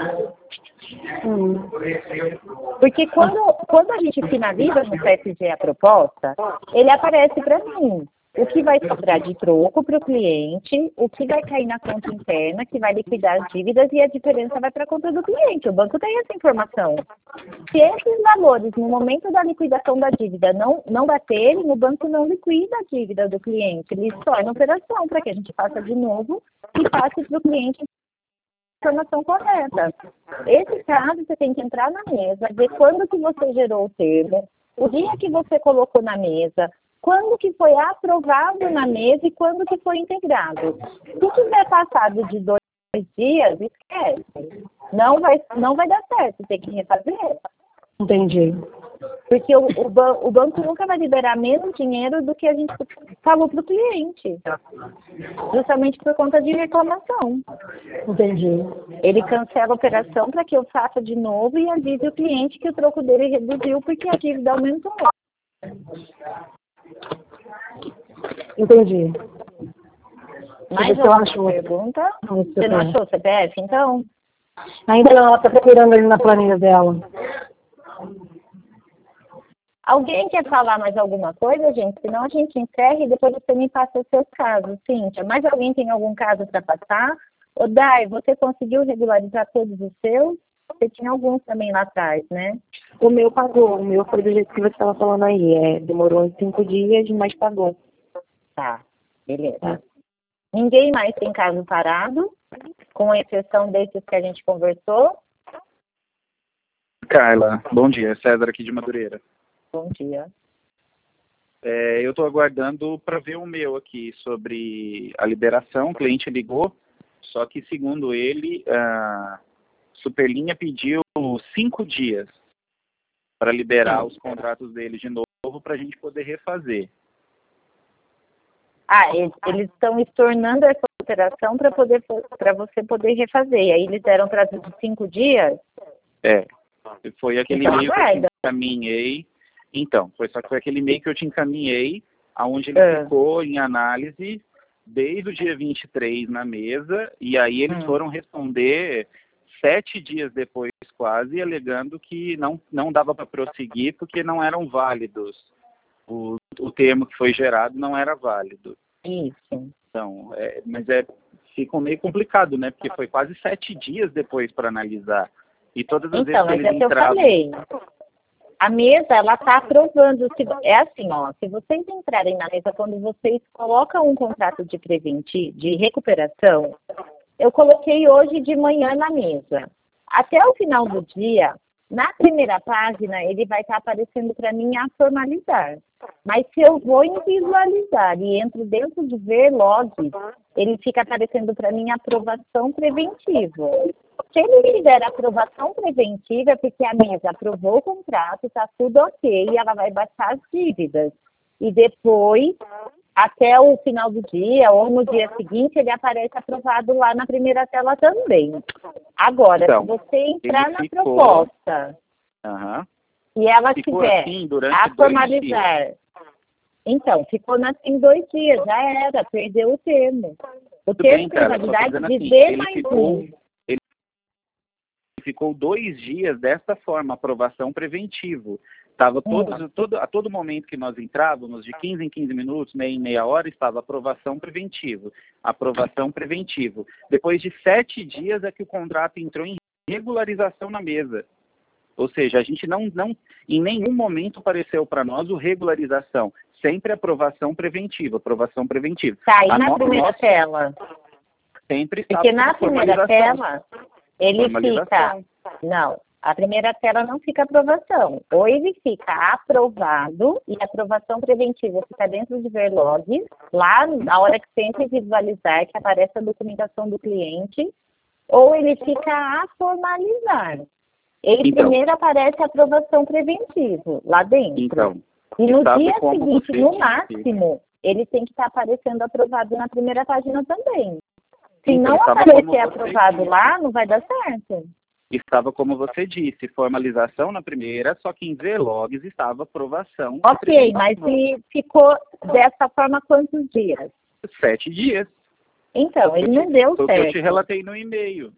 Porque quando a gente finaliza no PSG a proposta, ele aparece para mim. O que vai sobrar de troco para o cliente, o que vai cair na conta interna, que vai liquidar as dívidas e a diferença vai para a conta do cliente. O banco tem essa informação. Se esses valores, no momento da liquidação da dívida, não baterem, o banco não liquida a dívida do cliente. Ele torna a operação para que a gente faça de novo e passe para o cliente a informação correta. Esse caso, você tem que entrar na mesa, ver quando que você gerou o termo, o dia que você colocou na mesa, quando que foi aprovado na mesa e quando que foi integrado. Se tiver passado de 2 dias, esquece. Não vai dar certo, tem que refazer. Entendi. Porque o banco nunca vai liberar menos dinheiro do que a gente falou para o cliente. Justamente por conta de reclamação. Entendi. Ele cancela a operação para que eu faça de novo e avise o cliente que o troco dele reduziu porque a dívida aumentou. Entendi. Mais alguma pergunta? Você não achou o CPF, então? Ainda não, ela está procurando ali na planilha dela. Alguém quer falar mais alguma coisa, gente? Senão a gente encerra e depois você me passa os seus casos, Cíntia. Mais alguém tem algum caso para passar? Ô, Dai, você conseguiu regularizar todos os seus? Você tinha alguns também lá atrás, né? O meu pagou, o meu foi do jeito que você estava falando aí. Demorou uns 5 dias, mas pagou. Tá, beleza. Ninguém mais tem caso parado, com exceção desses que a gente conversou? Carla, bom dia. César aqui de Madureira. Bom dia. Eu estou aguardando para ver o meu aqui sobre a liberação. O cliente ligou, só que segundo ele, a Superlinha pediu 5 dias para liberar os contratos dele de novo para a gente poder refazer. Eles estão estornando essa operação para você poder refazer. E aí eles deram prazo de 5 dias? Foi aquele então, e-mail que eu te encaminhei. Então, foi aquele e-mail que eu te encaminhei, onde ele ficou em análise desde o dia 23 na mesa, e aí eles foram responder 7 dias depois quase, alegando que não dava para prosseguir porque não eram válidos. O termo que foi gerado não era válido. Isso. Então, ficou meio complicado, né? Porque foi quase 7 dias depois para analisar. E todas as vezes que eles entravam... eu falei. A mesa, ela está aprovando. É assim, ó, se vocês entrarem na mesa, quando vocês colocam um contrato de recuperação, eu coloquei hoje de manhã na mesa. Até o final do dia, na primeira página, ele vai estar aparecendo para mim a formalizar. Mas se eu vou em visualizar e entro dentro de ver log, ele fica aparecendo para mim aprovação preventiva. Se ele tiver aprovação preventiva, é porque a mesa aprovou o contrato, está tudo ok, e ela vai baixar as dívidas. E depois, até o final do dia, ou no dia seguinte, ele aparece aprovado lá na primeira tela também. Agora, então, se você entrar na proposta e ela tiver assim a formalizar, então, ficou assim 2 dias, já era, perdeu o termo. O termo tem validade de D mais 1. Ficou 2 dias dessa forma, aprovação preventivo. Estava a todo momento que nós entrávamos, de 15 em 15 minutos, meia em meia hora, estava aprovação preventivo. Aprovação preventivo. Depois de 7 dias é que o contrato entrou em regularização na mesa. Ou seja, a gente não em nenhum momento apareceu para nós o regularização. sempre aprovação preventiva. Tá, e na primeira tela? Sempre está. Porque na primeira tela, ele fica... Não, a primeira tela não fica aprovação. Ou ele fica aprovado, e a aprovação preventiva fica dentro de Verlog, lá na hora que você entra em visualizar, que aparece a documentação do cliente, ou ele fica a formalizar. Ele primeiro aparece a aprovação preventiva, lá dentro. Então, e no dia seguinte, no máximo, ele tem que estar aparecendo aprovado na primeira página também. Se não aparecer aprovado lá, não vai dar certo. Estava como você disse, formalização na primeira, só que em Verlogs estava aprovação. Ok, mas se ficou dessa forma quantos dias? 7 dias. Então, ele não deu certo. Eu te relatei no e-mail.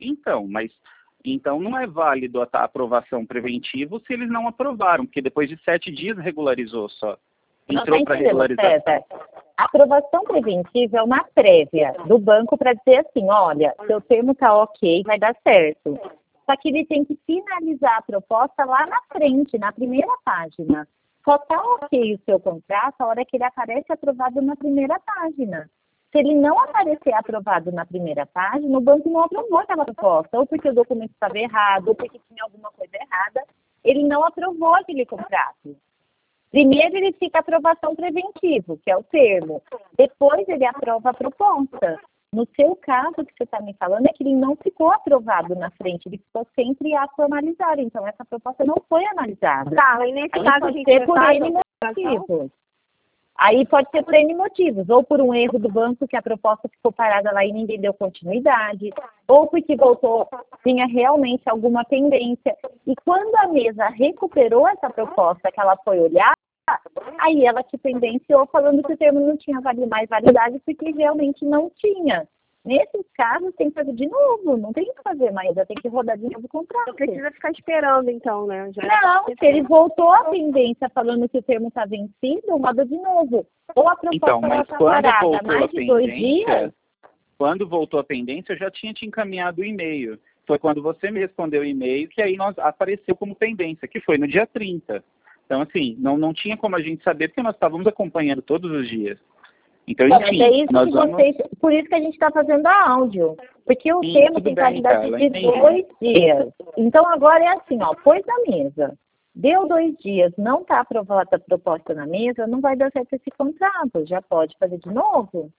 Então não é válido a aprovação preventiva se eles não aprovaram, porque depois de 7 dias regularizou só. Entrou para regularização. César, a aprovação preventiva é uma prévia do banco para dizer assim, olha, seu termo está ok, vai dar certo. Só que ele tem que finalizar a proposta lá na frente, na primeira página. Só está ok o seu contrato a hora que ele aparece aprovado na primeira página. Se ele não aparecer aprovado na primeira página, o banco não aprovou aquela proposta, ou porque o documento estava errado, ou porque tinha alguma coisa errada, ele não aprovou aquele contrato. Primeiro ele fica aprovação preventiva, que é o termo. Depois ele aprova a proposta. No seu caso, o que você está me falando é que ele não ficou aprovado na frente, ele ficou sempre a formalizar. Então, essa proposta não foi analisada. Tá, e nesse caso pode ser por N motivos. Aí pode ser por N motivos, ou por um erro do banco que a proposta ficou parada lá e ninguém deu continuidade, ou porque tinha realmente alguma pendência. E quando a mesa recuperou essa proposta que ela foi olhar, aí ela te pendenciou falando que o termo não tinha mais validade porque realmente não tinha. Nesses casos, tem que fazer de novo, não tem que fazer mais, já tem que rodar de novo o contrato. Não precisa ficar esperando, então, né? Não, se ele voltou à pendência falando que o termo está vencido, roda de novo. Ou a proposta está parada mais de 2 dias. Quando voltou a pendência, eu já tinha te encaminhado o e-mail. Foi quando você me respondeu o e-mail que aí apareceu como pendência, que foi no dia 30. Então, assim, não tinha como a gente saber, porque nós estávamos acompanhando todos os dias. Então, enfim, é isso por isso que a gente está fazendo a áudio. Porque o termo tem validade de 2 dias. Então, agora é assim, ó, pôs na mesa. Deu 2 dias, não está aprovada a proposta na mesa, não vai dar certo esse contrato. Já pode fazer de novo.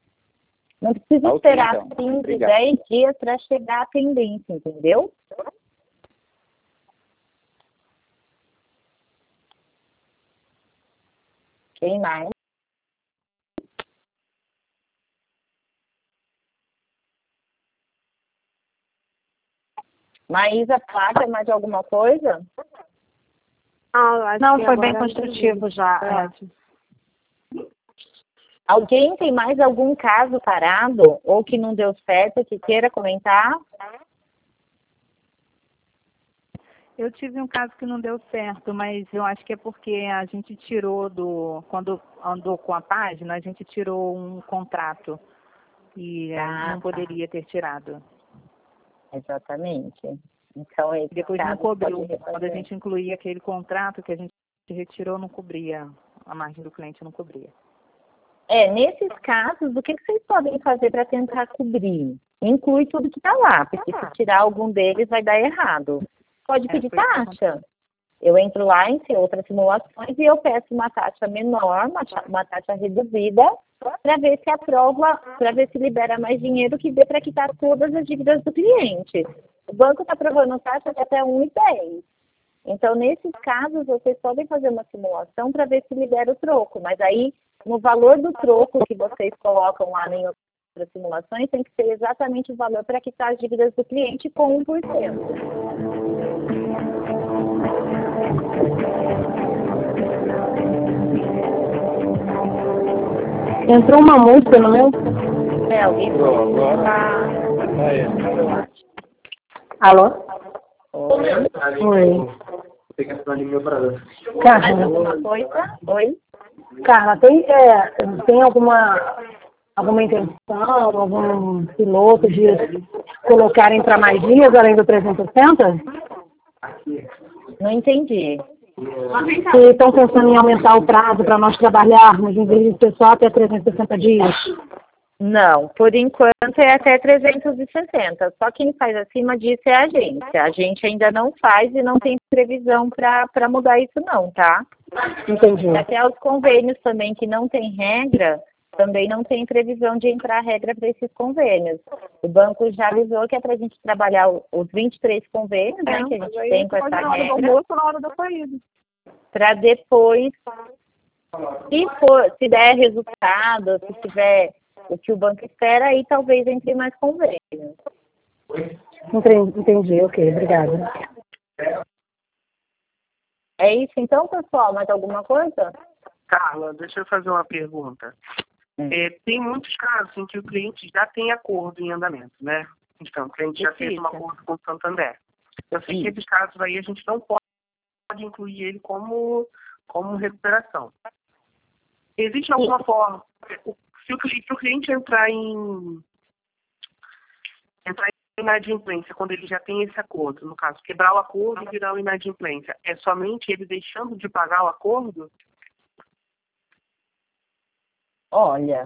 Não precisa esperar 5, 10 dias para chegar à pendência, entendeu? Quem mais? Maísa, Flávia, mais alguma coisa? Não, foi bem construtivo já. Alguém tem mais algum caso parado ou que não deu certo que queira comentar? Eu tive um caso que não deu certo, mas eu acho que é porque a gente tirou quando andou com a página, a gente tirou um contrato e não poderia ter tirado. Exatamente. Então, depois não cobriu. Quando a gente incluía aquele contrato que a gente retirou, não cobria. A margem do cliente não cobria. Nesses casos, o que vocês podem fazer para tentar cobrir? Inclui tudo que está lá, porque se tirar algum deles vai dar errado. Pode pedir taxa. Eu entro lá em outras simulações e eu peço uma taxa menor, uma taxa reduzida, para ver se aprova, para ver se libera mais dinheiro que dê para quitar todas as dívidas do cliente. O banco está aprovando taxa de até 1,10. Então, nesses casos, vocês podem fazer uma simulação para ver se libera o troco. Mas aí, no valor do troco que vocês colocam lá em outras simulações, tem que ser exatamente o valor para quitar as dívidas do cliente com 1%. Entrou uma música no meu? Alguém Alô? Oi. Tem que assinar de meu prazer. Carla. Alguma coisa? Oi? Carla, tem alguma intenção, algum piloto de colocarem para mais dias além do 360? Não entendi. Se estão pensando em aumentar o prazo para nós trabalharmos, em vez de ser só até 360 dias? Não, por enquanto é até 360. Só quem faz acima disso é a agência. A gente ainda não faz e não tem previsão para mudar isso não, tá? Entendi. Até os convênios também que não tem regra, também não tem previsão de entrar regra para esses convênios. O banco já avisou que é para a gente trabalhar os 23 convênios, né, que a gente tem com essa na hora do regra, almoço, na hora da saída. para depois, se der resultado, se tiver o que o banco espera, aí talvez entre mais convênios. Entendi, ok, obrigada. É isso então, pessoal? Mais alguma coisa? Carla, deixa eu fazer uma pergunta. Tem muitos casos em que o cliente já tem acordo em andamento, né? Então, o cliente já fez um acordo com o Santander. Eu sei que esses casos aí a gente não pode incluir ele como recuperação. Existe alguma forma, se o cliente entrar em inadimplência quando ele já tem esse acordo, no caso, quebrar o acordo e virar uma inadimplência, é somente ele deixando de pagar o acordo? Olha,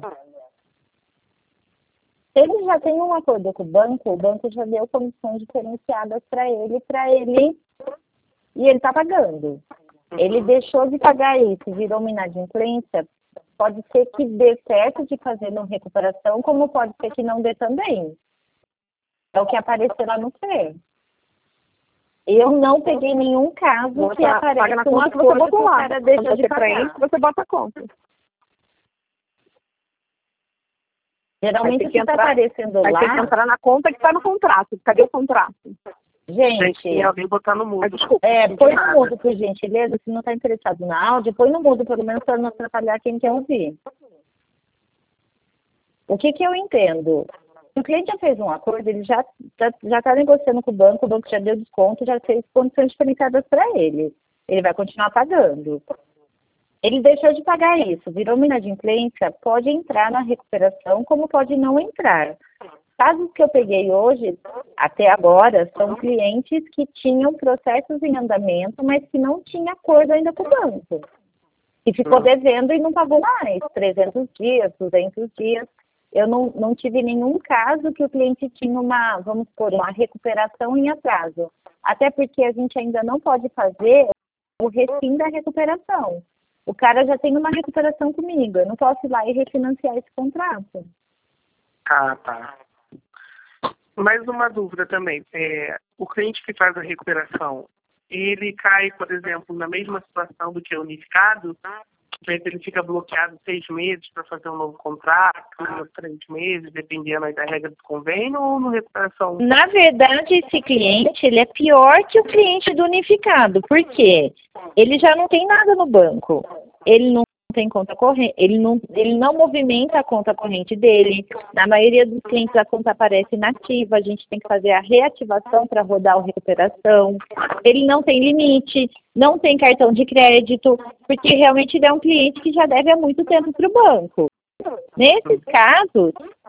ele já tem um acordo com o banco já deu comissões diferenciadas para ele, e ele está pagando. Ele deixou de pagar isso, virou uma inadimplência, pode ser que dê certo de fazer uma recuperação, como pode ser que não dê também. É o que apareceu lá no FER. Eu não peguei nenhum caso que aparece na um conta que você acordo que botou o lá. cara deixa Quando de você pagar. preenche, você bota a conta. Geralmente o que está aparecendo vai lá... ter que entrar na conta que está no contrato. Cadê o contrato? Gente, alguém botar no mudo. Desculpa. põe no mudo, por gentileza. Se não está interessado na áudio, põe no mudo, pelo menos para não atrapalhar quem quer ouvir. O que eu entendo? Se o cliente já fez um acordo, ele já está negociando com o banco já deu desconto, já fez condições diferenciadas para ele. Ele vai continuar pagando. Ele deixou de pagar isso, virou uma inadimplência, pode entrar na recuperação, como pode não entrar. Casos que eu peguei hoje, até agora, são clientes que tinham processos em andamento, mas que não tinham acordo ainda com o banco. E ficou devendo e não pagou mais, 300 dias, 200 dias. Eu não tive nenhum caso que o cliente tinha uma recuperação em atraso. Até porque a gente ainda não pode fazer o refim da recuperação. O cara já tem uma recuperação comigo, eu não posso ir lá e refinanciar esse contrato. Ah, tá. Mais uma dúvida também. O cliente que faz a recuperação, ele cai, por exemplo, na mesma situação do que o unificado? Ele fica bloqueado 6 meses para fazer um novo contrato, 3 meses, dependendo aí da regra do convênio, ou no recuperação? Na verdade, esse cliente, ele é pior que o cliente do unificado. Por quê? Ele já não tem nada no banco. Ele não tem conta corrente, ele não movimenta a conta corrente dele. Na maioria dos clientes, a conta aparece inativa, a gente tem que fazer a reativação para rodar a recuperação. Ele não tem limite, não tem cartão de crédito, porque realmente ele é um cliente que já deve há muito tempo para o banco. Nesses casos,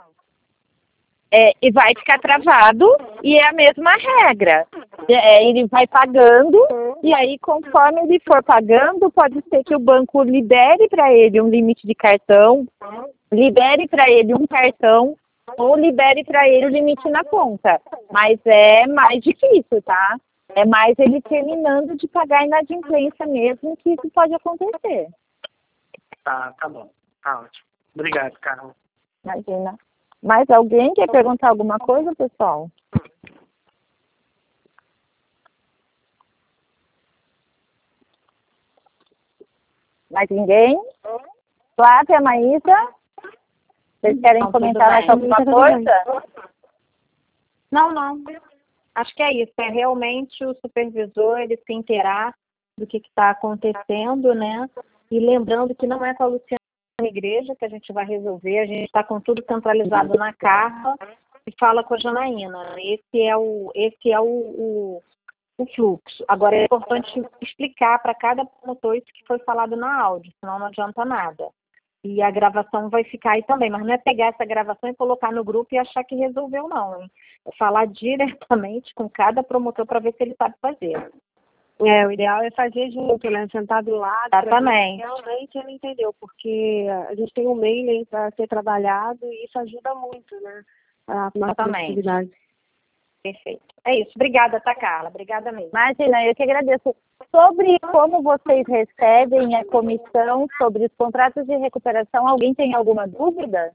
e vai ficar travado e é a mesma regra. Ele vai pagando e aí, conforme ele for pagando, pode ser que o banco libere para ele um limite de cartão, libere para ele um cartão ou libere para ele o limite na conta. Mas é mais difícil, tá? É mais ele terminando de pagar a inadimplência mesmo que isso pode acontecer. Tá bom. Tá ótimo. Obrigado, Carla. Imagina. Mais alguém quer perguntar alguma coisa, pessoal? Mais ninguém? Flávia, Maísa? Vocês querem comentar mais alguma coisa? Não. Acho que é isso. É realmente o supervisor, ele se inteirar do que está acontecendo, né? E lembrando que não é com a Luciana na igreja que a gente vai resolver, a gente está com tudo centralizado na Carla e fala com a Janaína. Esse é o fluxo. Agora é importante explicar para cada promotor isso que foi falado na áudio, senão não adianta nada. E a gravação vai ficar aí também, mas não é pegar essa gravação e colocar no grupo e achar que resolveu, não, hein? É falar diretamente com cada promotor para ver se ele sabe fazer. O ideal é fazer junto, né? Sentar do lado. Exatamente. Realmente ele entendeu, porque a gente tem um mailing para ser trabalhado e isso ajuda muito, né? A nossa produtividade. Perfeito. É isso. Obrigada, tá, Carla? Obrigada mesmo. Imagina, eu que agradeço. Sobre como vocês recebem a comissão sobre os contratos de recuperação, alguém tem alguma dúvida?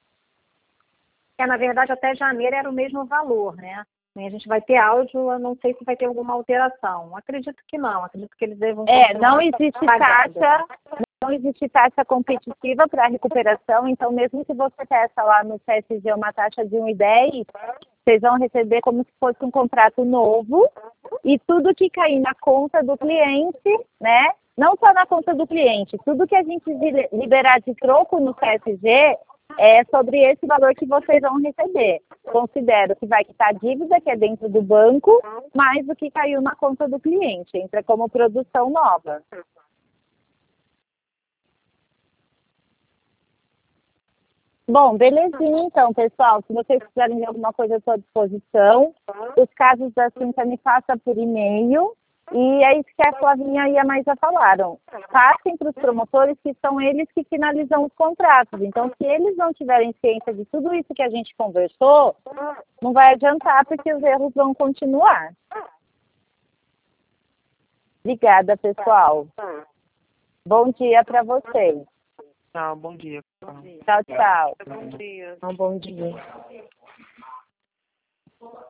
Na verdade, até janeiro era o mesmo valor, né? A gente vai ter áudio, eu não sei se vai ter alguma alteração. Acredito que não, acredito que eles devam... Não existe taxa competitiva para recuperação, então mesmo se você peça lá no CSG uma taxa de 1,10, vocês vão receber como se fosse um contrato novo, e tudo que cair na conta do cliente, né? Não só na conta do cliente, tudo que a gente liberar de troco no CSG é sobre esse valor que vocês vão receber. Considero que vai quitar a dívida, que é dentro do banco, mais o que caiu na conta do cliente. Entra como produção nova. Bom, belezinha então, pessoal. Se vocês precisarem de alguma coisa, eu estou à disposição. Os casos da Cinta me passa por e-mail. E é isso que a Flavinha e a Maísa falaram. Passem para os promotores, que são eles que finalizam os contratos. Então, se eles não tiverem ciência de tudo isso que a gente conversou, não vai adiantar, porque os erros vão continuar. Obrigada, pessoal. Bom dia para vocês. Tchau, bom dia. Tchau, tchau. Bom dia. Um bom dia.